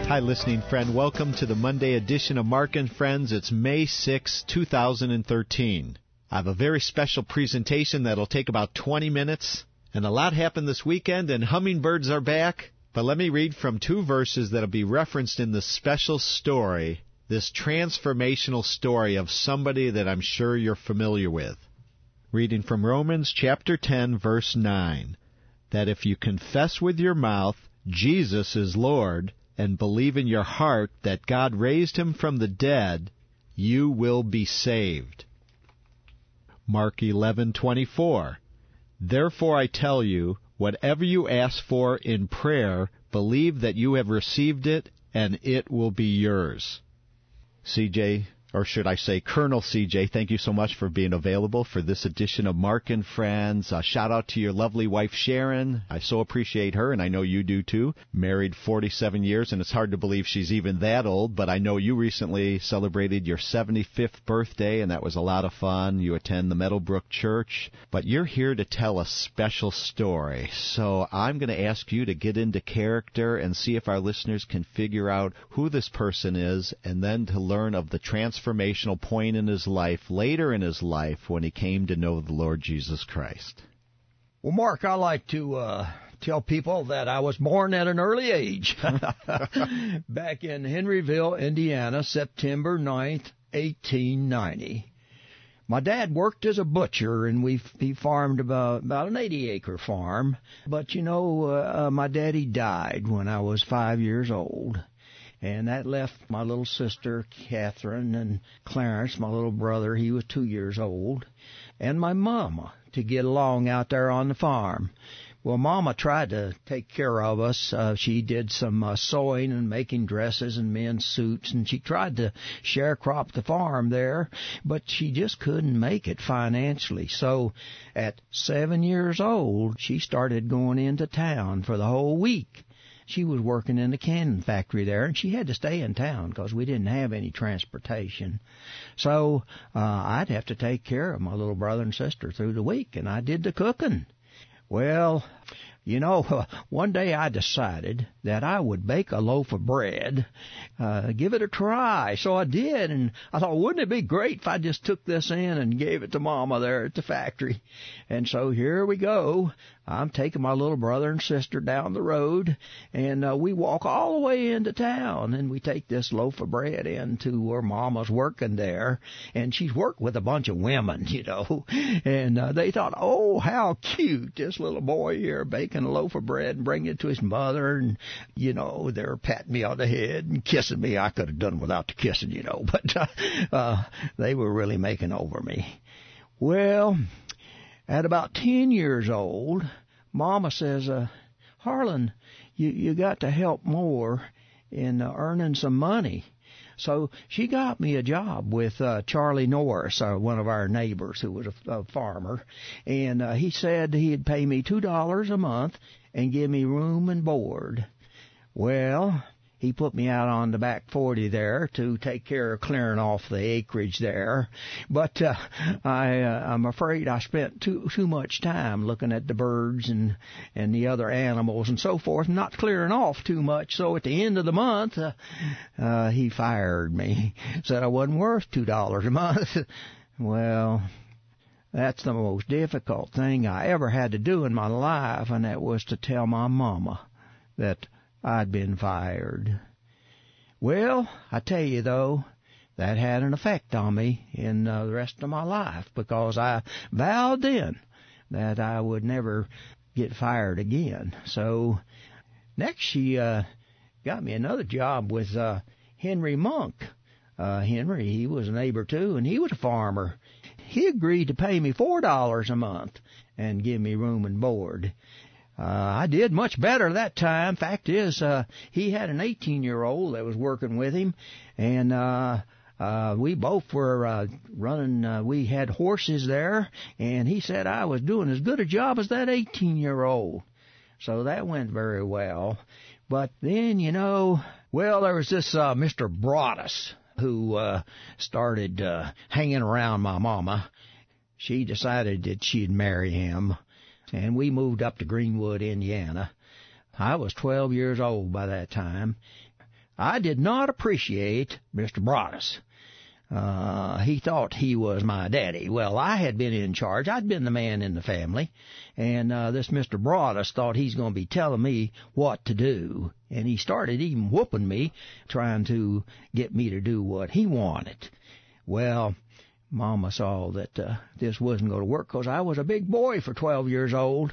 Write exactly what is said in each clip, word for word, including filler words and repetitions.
Hi, listening friend. Welcome to the Monday edition of Mark and Friends. It's May sixth, two thousand thirteen. I have a very special presentation that'll take about twenty minutes, and a lot happened this weekend, and hummingbirds are back. But let me read from two verses that'll be referenced in this special story, this transformational story of somebody that I'm sure you're familiar with. Reading from Romans chapter ten, verse nine, that if you confess with your mouth Jesus is Lord, and believe in your heart that God raised him from the dead, you will be saved. Mark eleven twenty-four. Therefore I tell you, whatever you ask for in prayer, believe that you have received it, and it will be yours. C J, or should I say Colonel C J, thank you so much for being available for this edition of Mark and Friends. A shout out to your lovely wife, Sharon. I so appreciate her, and I know you do too. Married forty-seven years, and it's hard to believe she's even that old, but I know you recently celebrated your seventy-fifth birthday, and that was a lot of fun. You attend the Meadowbrook Church, but you're here to tell a special story. So I'm going to ask you to get into character and see if our listeners can figure out who this person is, and then to learn of the transformation transformational point in his life, later in his life, when he came to know the Lord Jesus Christ. Well, Mark, I like to uh, tell people that I was born at an early age. Back in Henryville, Indiana, September ninth, eighteen ninety. My dad worked as a butcher, and we he farmed about, about an eighty-acre farm. But, you know, uh, my daddy died when I was five years old. And that left my little sister, Catherine, and Clarence, my little brother, he was two years old, and my mama to get along out there on the farm. Well, Mama tried to take care of us. Uh, she did some uh, sewing and making dresses and men's suits, and she tried to sharecrop the farm there, but she just couldn't make it financially. So at seven years old, she started going into town for the whole week. She was working in the canning factory there, and she had to stay in town because we didn't have any transportation. So uh, I'd have to take care of my little brother and sister through the week, and I did the cooking. Well, you know, uh, one day I decided that I would bake a loaf of bread, uh, give it a try. So I did, and I thought, wouldn't it be great if I just took this in and gave it to Mama there at the factory? And so here we go. I'm taking my little brother and sister down the road, and uh, we walk all the way into town, and we take this loaf of bread into where Mama's working there, and she's worked with a bunch of women, you know, and uh, they thought, oh, how cute, this little boy here baking a loaf of bread and bringing it to his mother, and, you know, they're patting me on the head and kissing me. I could have done without the kissing, you know, but uh, uh, they were really making over me. Well, at about ten years old, Mama says, uh, Harlan, you, you got to help more in uh, earning some money. So she got me a job with uh, Charlie Norris, uh, one of our neighbors who was a, a farmer, and uh, he said he'd pay me two dollars a month and give me room and board. Well, he put me out on the back forty there to take care of clearing off the acreage there. But uh, I, uh, I'm afraid I spent too too much time looking at the birds and, and the other animals and so forth, not clearing off too much. So at the end of the month, uh, uh, he fired me, said I wasn't worth two dollars a month. Well, that's the most difficult thing I ever had to do in my life, and that was to tell my mama that I'd been fired. Well, I tell you, though, that had an effect on me in uh, the rest of my life, because I vowed then that I would never get fired again. So next she uh, got me another job with uh, Henry Monk. Uh, Henry, he was a neighbor, too, and he was a farmer. He agreed to pay me four dollars a month and give me room and board. Uh, I did much better that time. Fact is, uh, he had an eighteen-year-old that was working with him, and uh, uh, we both were uh, running. Uh, we had horses there, and he said I was doing as good a job as that eighteen-year-old. So that went very well. But then, you know, well, there was this uh, Mister Broadus who uh, started uh, hanging around my mama. She decided that she'd marry him, and we moved up to Greenwood, Indiana. I was twelve years old by that time. I did not appreciate Mister Broadus. Uh, he thought he was my daddy. Well, I had been in charge. I'd been the man in the family. And uh, this Mister Broadus thought he's going to be telling me what to do. And he started even whooping me, trying to get me to do what he wanted. Well, Mama saw that uh, this wasn't going to work because I was a big boy for twelve years old.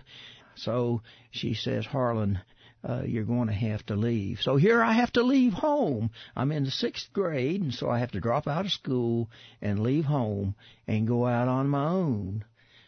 So she says, Harlan, Uh, you're going to have to leave. So here I have to leave home. I'm in the sixth grade, and so I have to drop out of school and leave home and go out on my own.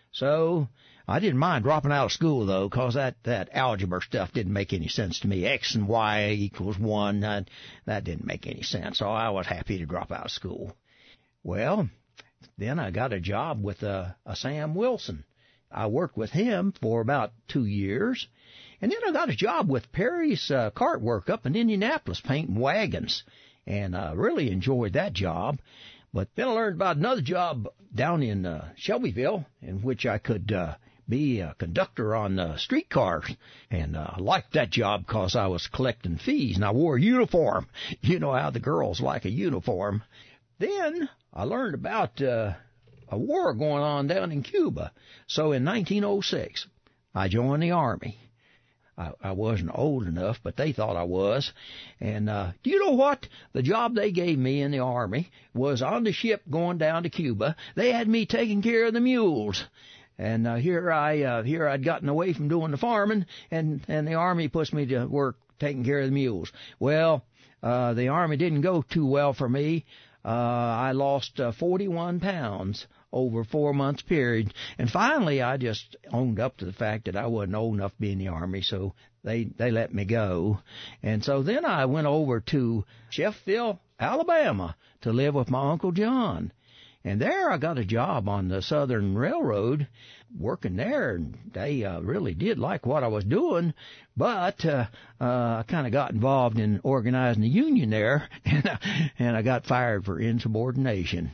So I didn't mind dropping out of school, though, because that, that algebra stuff didn't make any sense to me. X and Y equals one. That, that didn't make any sense, so I was happy to drop out of school. Well, then I got a job with uh, a Sam Wilson. I worked with him for about two years. And then I got a job with Perry's uh, Cart Work up in Indianapolis, painting wagons, and I uh, really enjoyed that job. But then I learned about another job down in uh, Shelbyville, in which I could uh, be a conductor on uh, streetcars, and I uh, liked that job because I was collecting fees, and I wore a uniform. You know how the girls like a uniform. Then I learned about uh, a war going on down in Cuba. So in nineteen oh six, I joined the Army. I, I wasn't old enough, but they thought I was. And uh, do you know what? The job they gave me in the Army was on the ship going down to Cuba. They had me taking care of the mules. And uh, here I uh, here I'd gotten away from doing the farming, and, and the Army puts me to work taking care of the mules. Well, uh, the Army didn't go too well for me. Uh, I lost uh, forty-one pounds over a four months period. And finally, I just owned up to the fact that I wasn't old enough to be in the Army, so they, they let me go. And so then I went over to Sheffield, Alabama, to live with my Uncle John. And there I got a job on the Southern Railroad, working there, and they uh, really did like what I was doing, but uh, uh, I kind of got involved in organizing the union there, and, uh, and I got fired for insubordination.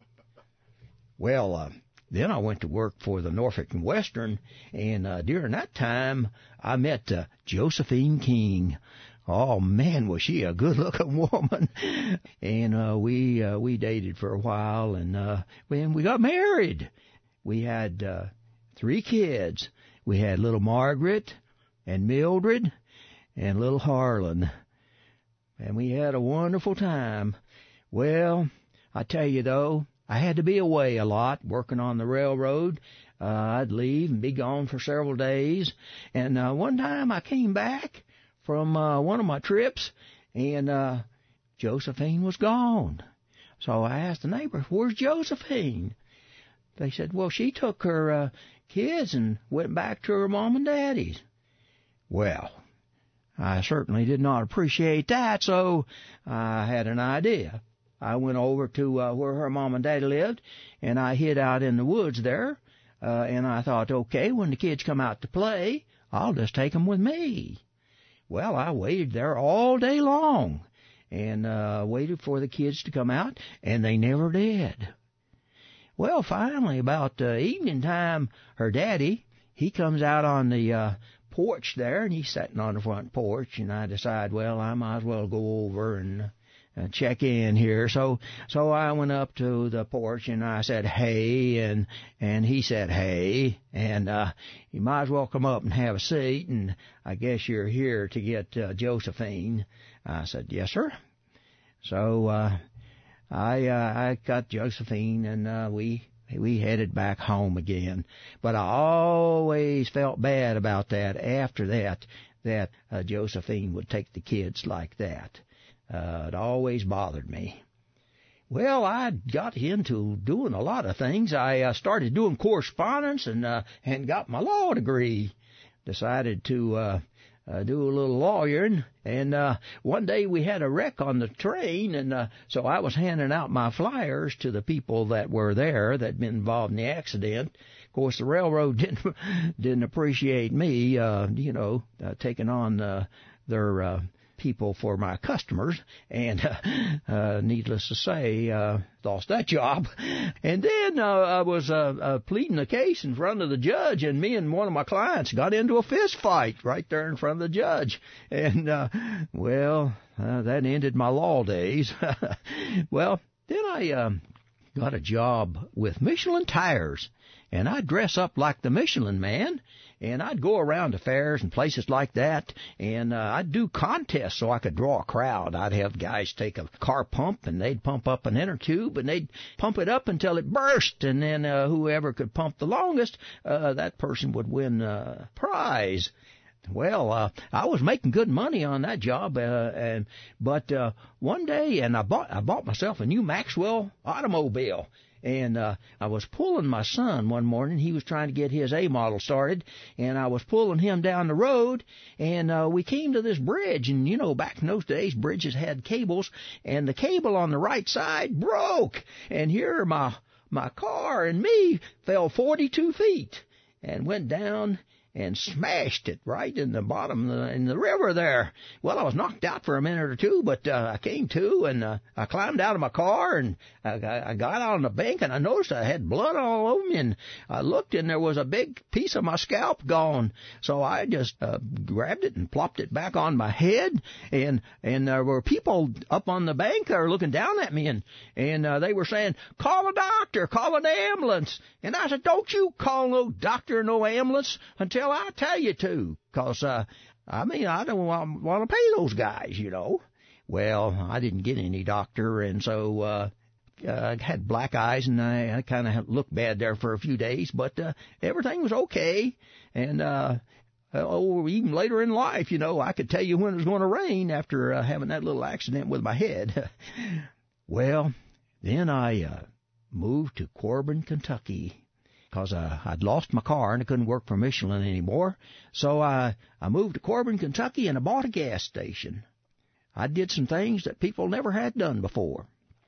Well, uh, then I went to work for the Norfolk and Western, and uh, during that time I met uh, Josephine King. Oh, man, was she a good-looking woman. And uh, we uh, we dated for a while, and uh, when we got married, we had uh, three kids. We had little Margaret and Mildred and little Harlan. And we had a wonderful time. Well, I tell you, though, I had to be away a lot, working on the railroad. Uh, I'd leave and be gone for several days. And uh, one time I came back from uh, one of my trips, and uh, Josephine was gone. So I asked the neighbors, where's Josephine? They said, well, she took her uh, kids and went back to her mom and daddy's. Well, I certainly did not appreciate that, so I had an idea. I went over to uh, where her mom and daddy lived, and I hid out in the woods there, uh, and I thought, okay, when the kids come out to play, I'll just take them with me. Well, I waited there all day long and uh, waited for the kids to come out, and they never did. Well, finally, about uh, evening time, her daddy, he comes out on the uh, porch there, and he's sitting on the front porch, and I decide, well, I might as well go over and uh, check in here. So so I went up to the porch, and I said, hey, and and he said, hey, and uh, you might as well come up and have a seat, and I guess you're here to get uh, Josephine. I said, yes, sir. So uh, I uh, I got Josephine, and uh, we we headed back home again. But I always felt bad about that after that, that uh, Josephine would take the kids like that. Uh, it always bothered me. Well, I got into doing a lot of things. I uh, started doing correspondence and uh, and got my law degree. Decided to uh, uh, do a little lawyering. And uh, one day we had a wreck on the train, and uh, so I was handing out my flyers to the people that were there that had been involved in the accident. Of course, the railroad didn't didn't appreciate me, uh, you know, uh, taking on uh, their uh, people for my customers, and uh, uh, needless to say, uh, lost that job. And then uh, I was uh, uh, pleading a case in front of the judge, and me and one of my clients got into a fist fight right there in front of the judge. And, uh, well, uh, that ended my law days. Well, then I um, got a job with Michelin Tires, and I'd dress up like the Michelin Man, and I'd go around to fairs and places like that, and uh, I'd do contests so I could draw a crowd. I'd have guys take a car pump, and they'd pump up an inner tube, and they'd pump it up until it burst, and then uh, whoever could pump the longest, uh, that person would win a prize. Well, uh, I was making good money on that job, uh, and but uh, one day, and I bought I bought myself a new Maxwell automobile. And uh, I was pulling my son one morning. He was trying to get his A model started, and I was pulling him down the road, and uh, we came to this bridge. And, you know, back in those days, bridges had cables, and the cable on the right side broke. And here my my car and me fell forty-two feet and went down and smashed it right in the bottom of the, in the river there. Well, I was knocked out for a minute or two, but uh, I came to, and uh, I climbed out of my car, and I, I got out on the bank, and I noticed I had blood all over me, and I looked, and there was a big piece of my scalp gone. So I just uh, grabbed it and plopped it back on my head, and and there were people up on the bank there looking down at me, and, and uh, they were saying, call a doctor, call an ambulance. And I said, don't you call no doctor, no ambulance until I tell you to, because, uh, I mean, I don't want, want to pay those guys, you know. Well, I didn't get any doctor, and so uh, uh, I had black eyes, and I, I kind of looked bad there for a few days, but uh, everything was okay. And uh, oh, even later in life, you know, I could tell you when it was going to rain after uh, having that little accident with my head. Well, then I uh, moved to Corbin, Kentucky, because uh, I'd lost my car and I couldn't work for Michelin anymore. So I, I moved to Corbin, Kentucky, and I bought a gas station. I did some things that people never had done before.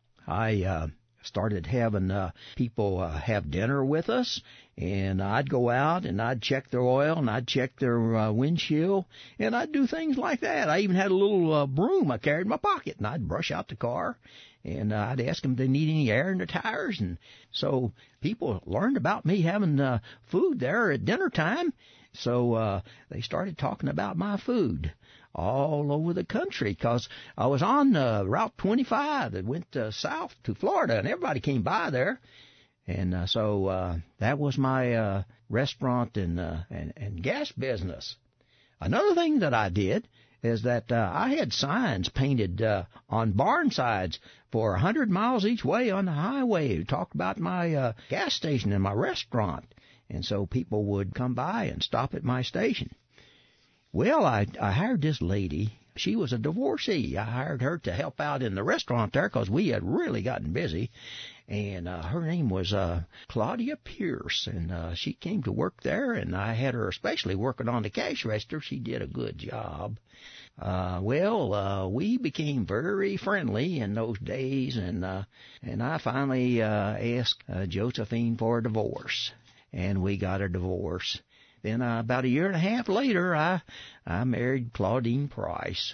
I uh, started having uh, people uh, have dinner with us, and I'd go out and I'd check their oil and I'd check their uh, windshield, and I'd do things like that. I even had a little uh, broom I carried in my pocket, and I'd brush out the car. And uh, I'd ask them if they need any air in their tires. And so people learned about me having uh, food there at dinner time. So uh, they started talking about my food all over the country, because I was on uh, Route twenty-five that went uh, south to Florida, and everybody came by there. And uh, so uh, that was my uh, restaurant and, uh, and, and gas business. Another thing that I did is that uh, I had signs painted uh, on barn sides for a hundred miles each way on the highway. It talked about my uh, gas station and my restaurant, and so people would come by and stop at my station. Well, I, I hired this lady. She was a divorcee. I hired her to help out in the restaurant there because we had really gotten busy. And uh, her name was uh, Claudia Pierce, and uh, she came to work there, and I had her especially working on the cash register. She did a good job. Uh, well, uh, we became very friendly in those days, and uh, and I finally uh, asked uh, Josephine for a divorce, and we got a divorce. Then uh, about a year and a half later, I I married Claudine Price.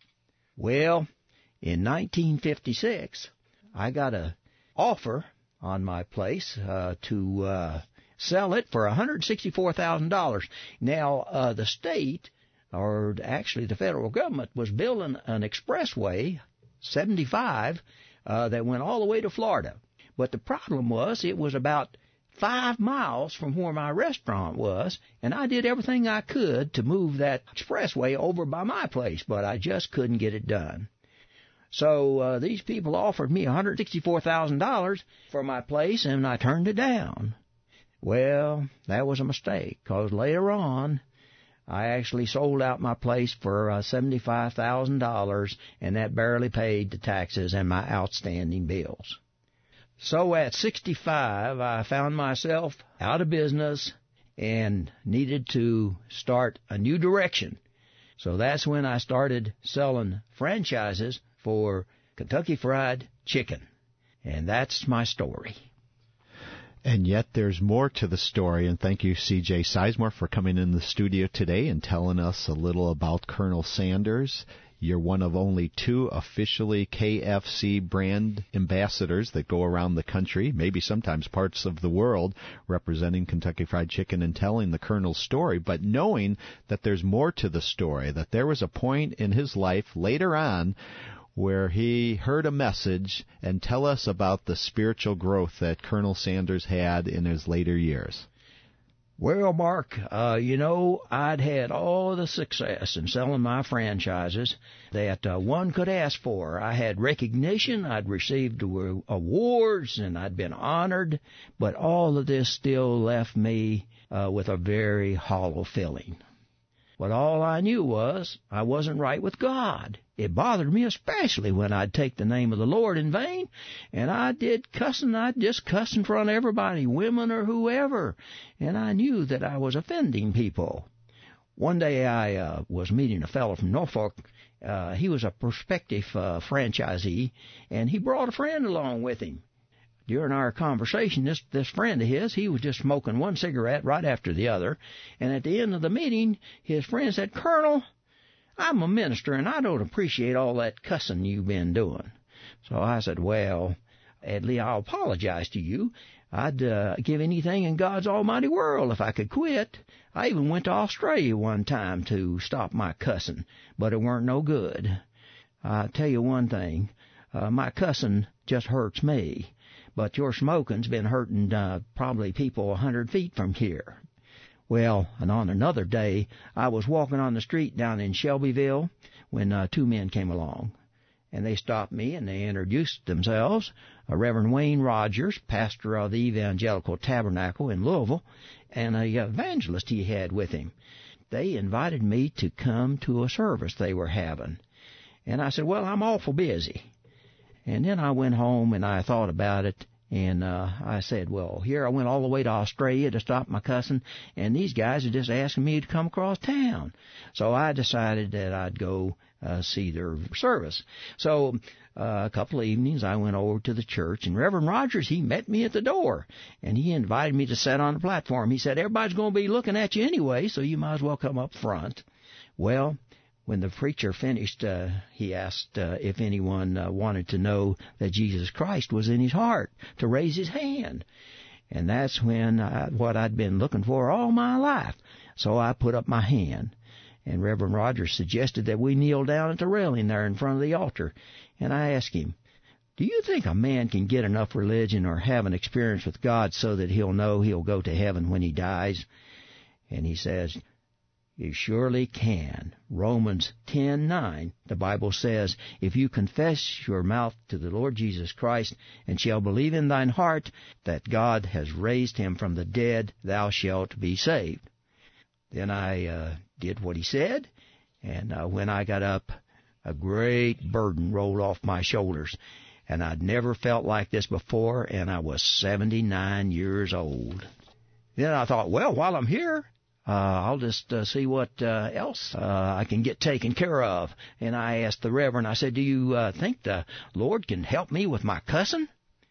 Well, in nineteen fifty-six, I got a offer on my place uh, to uh, sell it for one hundred sixty-four thousand dollars. Now, uh, the state, or actually the federal government, was building an expressway, seventy-five, uh, that went all the way to Florida. But the problem was it was about five miles from where my restaurant was, and I did everything I could to move that expressway over by my place, but I just couldn't get it done. So uh, these people offered me one hundred sixty-four thousand dollars for my place, and I turned it down. Well, that was a mistake, because later on, I actually sold out my place for uh, seventy-five thousand dollars, and that barely paid the taxes and my outstanding bills. So at sixty-five, I found myself out of business and needed to start a new direction. So that's when I started selling franchises for Kentucky Fried Chicken. And that's my story. And yet there's more to the story, and thank you, C J Sizemore, for coming in the studio today and telling us a little about Colonel Sanders. You're one of only two officially K F C brand ambassadors that go around the country, maybe sometimes parts of the world, representing Kentucky Fried Chicken and telling the Colonel's story, but knowing that there's more to the story, that there was a point in his life later on where he heard a message. And tell us about the spiritual growth that Colonel Sanders had in his later years. Well, Mark, uh, you know, I'd had all the success in selling my franchises that uh, one could ask for. I had recognition, I'd received awards, and I'd been honored, but all of this still left me uh, with a very hollow feeling. But all I knew was I wasn't right with God. It bothered me especially when I'd take the name of the Lord in vain, and I did cussing. I'd just cuss in front of everybody, women or whoever, and I knew that I was offending people. One day I uh, was meeting a fellow from Norfolk. Uh, he was a prospective uh, franchisee, and he brought a friend along with him. During our conversation, this this friend of his, he was just smoking one cigarette right after the other, and at the end of the meeting, his friend said, "Colonel, I'm a minister, and I don't appreciate all that cussing you've been doing." So I said, "Well, Edley, I'll apologize to you. I'd uh, give anything in God's almighty world if I could quit. I even went to Australia one time to stop my cussing, but it weren't no good. I'll tell you one thing, uh, my cussing just hurts me. But your smoking's been hurting uh, probably people a hundred feet from here." Well, and on another day, I was walking on the street down in Shelbyville when uh, two men came along. And they stopped me and they introduced themselves, uh, Reverend Wayne Rogers, pastor of the Evangelical Tabernacle in Louisville, and a evangelist he had with him. They invited me to come to a service they were having. And I said, "Well, I'm awful busy." And then I went home and I thought about it, and uh, I said, well, here I went all the way to Australia to stop my cussing, and these guys are just asking me to come across town. So I decided that I'd go uh, see their service. So uh, a couple of evenings I went over to the church, and Reverend Rogers, he met me at the door, and he invited me to sit on the platform. He said, "Everybody's going to be looking at you anyway, so you might as well come up front." Well, when the preacher finished, uh, he asked uh, if anyone uh, wanted to know that Jesus Christ was in his heart, to raise his hand. And that's when I, what I'd been looking for all my life. So I put up my hand. And Reverend Rogers suggested that we kneel down at the railing there in front of the altar. And I asked him, "Do you think a man can get enough religion or have an experience with God so that he'll know he'll go to heaven when he dies?" And he says, "You surely can." Romans ten nine, the Bible says, "If you confess your mouth to the Lord Jesus Christ, and shall believe in thine heart that God has raised him from the dead, thou shalt be saved." Then I uh, did what he said, and uh, when I got up, a great burden rolled off my shoulders. And I'd never felt like this before, and I was seventy-nine years old. Then I thought, well, while I'm here, Uh, I'll just uh, see what uh, else uh, I can get taken care of. And I asked the Reverend, I said, "Do you uh, think the Lord can help me with my cussing?"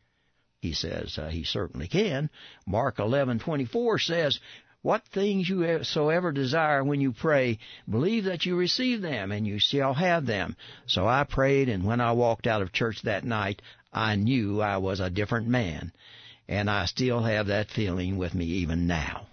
He says, uh, he certainly can. Mark eleven twenty-four says, "What things you soever desire when you pray, believe that you receive them, and you shall have them." So I prayed, and when I walked out of church that night, I knew I was a different man. And I still have that feeling with me even now.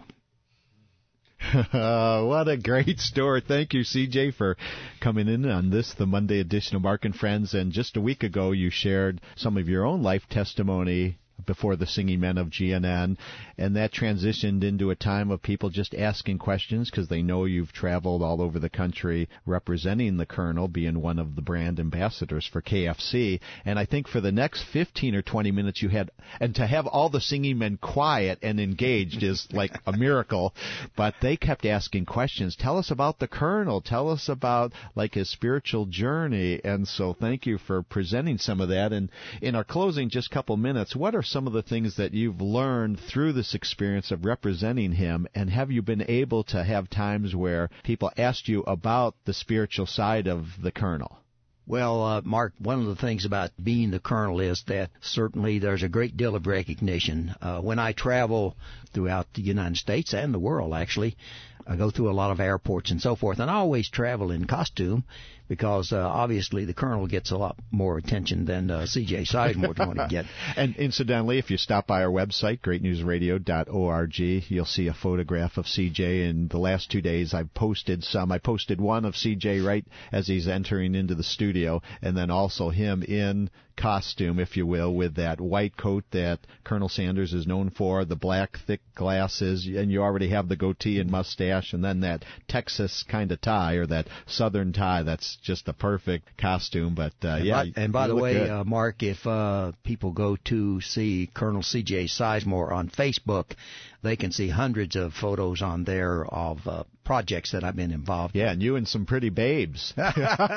Uh, what a great story. Thank you, C J, for coming in on this, the Monday edition of Mark and Friends. And just a week ago, you shared some of your own life testimony before the Singing Men of G N N, and that transitioned into a time of people just asking questions because they know you've traveled all over the country representing the Colonel, being one of the brand ambassadors for K F C. And I think for the next fifteen or twenty minutes you had, and to have all the singing men quiet and engaged is like a miracle, but they kept asking questions. Tell us about the Colonel. Tell us about like his spiritual journey. And so thank you for presenting some of that. And in our closing, just a couple minutes, what are some of the things that you've learned through this experience of representing him, and have you been able to have times where people asked you about the spiritual side of the Colonel? Well, uh, Mark, one of the things about being the Colonel is that certainly there's a great deal of recognition. Uh, when I travel throughout the United States and the world, actually, I go through a lot of airports and so forth, and I always travel in costume because uh, obviously the colonel gets a lot more attention than uh, C J Sizemore is going to get. And incidentally, if you stop by our website, great news radio dot org, you'll see a photograph of C J. In the last two days, I've posted some. I posted one of C J right as he's entering into the studio, and then also him in costume, if you will, with that white coat that Colonel Sanders is known for, the black thick glasses, and you already have the goatee and mustache, and then that Texas kind of tie, or that southern tie. That's just the perfect costume. But uh, and yeah, by, and by the way, uh, Mark, if uh, people go to see Colonel C J Sizemore on Facebook, they can see hundreds of photos on there of uh, projects that I've been involved in. Yeah, and you and some pretty babes. Well,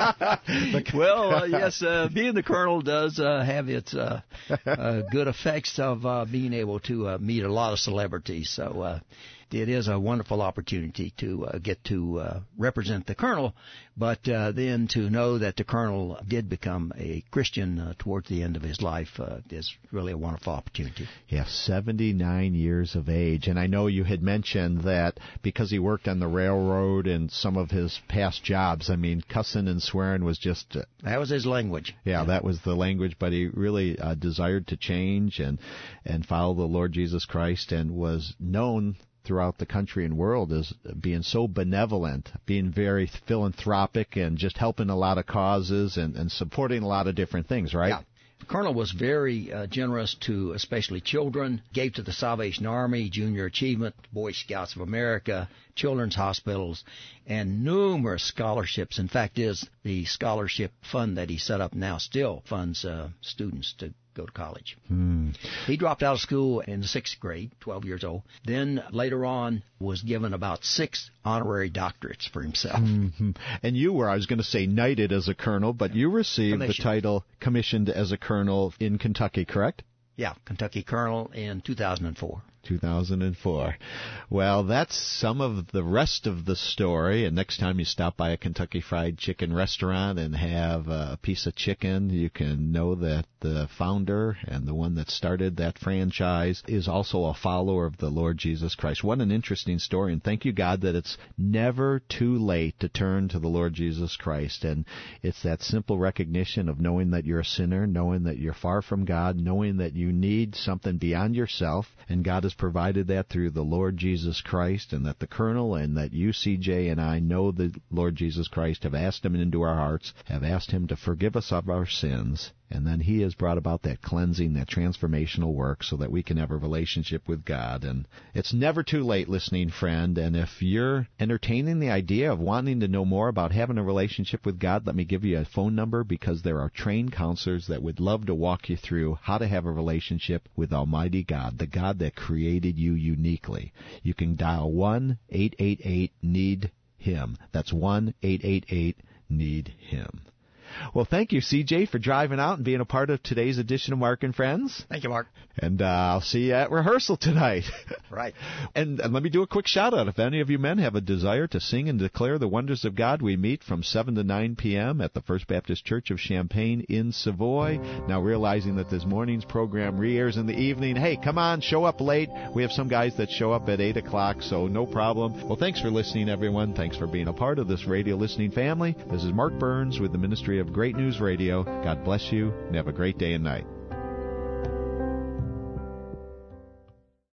uh, yes, uh, being the colonel does uh, have its uh, uh, good effects of uh, being able to uh, meet a lot of celebrities. So uh, it is a wonderful opportunity to uh, get to uh, represent the colonel, but uh, then to know that the colonel did become a Christian uh, towards the end of his life uh, is really a wonderful opportunity. Yeah, seventy-nine years of age. And I know you had mentioned that because he worked on the railroad and some of his past jobs, I mean, cussing and swearing was just... Uh, that was his language. Yeah, yeah, that was the language, but he really uh, desired to change and, and follow the Lord Jesus Christ, and was known throughout the country and world as being so benevolent, being very philanthropic, and just helping a lot of causes and, and supporting a lot of different things, right? Yeah. The colonel was very uh, generous to especially children, gave to the Salvation Army, Junior Achievement, Boy Scouts of America, children's hospitals, and numerous scholarships. In fact, is the scholarship fund that he set up now still funds uh, students to go to college. Hmm. He dropped out of school in the sixth grade, twelve years old. Then later on was given about six honorary doctorates for himself. Mm-hmm. And you were, I was going to say, knighted as a colonel, but you received the title commissioned as a colonel in Kentucky, correct? Yeah, Kentucky colonel in two thousand four. two thousand four. Well, that's some of the rest of the story. And next time you stop by a Kentucky Fried Chicken restaurant and have a piece of chicken, you can know that the founder and the one that started that franchise is also a follower of the Lord Jesus Christ. What an interesting story. And thank you, God, that it's never too late to turn to the Lord Jesus Christ. And it's that simple recognition of knowing that you're a sinner, knowing that you're far from God, knowing that you need something beyond yourself, and God has provided that through the Lord Jesus Christ, and that the colonel and that you, C J, and I know the Lord Jesus Christ, have asked him into our hearts, have asked him to forgive us of our sins, and then he has brought about that cleansing, that transformational work so that we can have a relationship with God. And it's never too late, listening friend, and if you're entertaining the idea of wanting to know more about having a relationship with God, let me give you a phone number, because there are trained counselors that would love to walk you through how to have a relationship with Almighty God, the God that created you uniquely. You can dial one eight eight eight need him. That's one eight eight eight need him. Well, thank you, C J, for driving out and being a part of today's edition of Mark and Friends. Thank you, Mark. And uh, I'll see you at rehearsal tonight. Right. And, and let me do a quick shout-out. If any of you men have a desire to sing and declare the wonders of God, we meet from seven to nine p.m. at the First Baptist Church of Champaign in Savoy. Now, realizing that this morning's program re-airs in the evening, hey, come on, show up late. We have some guys that show up at eight o'clock, so no problem. Well, thanks for listening, everyone. Thanks for being a part of this radio listening family. This is Mark Burns with the Ministry of Great News Radio. God bless you, and have a great day and night.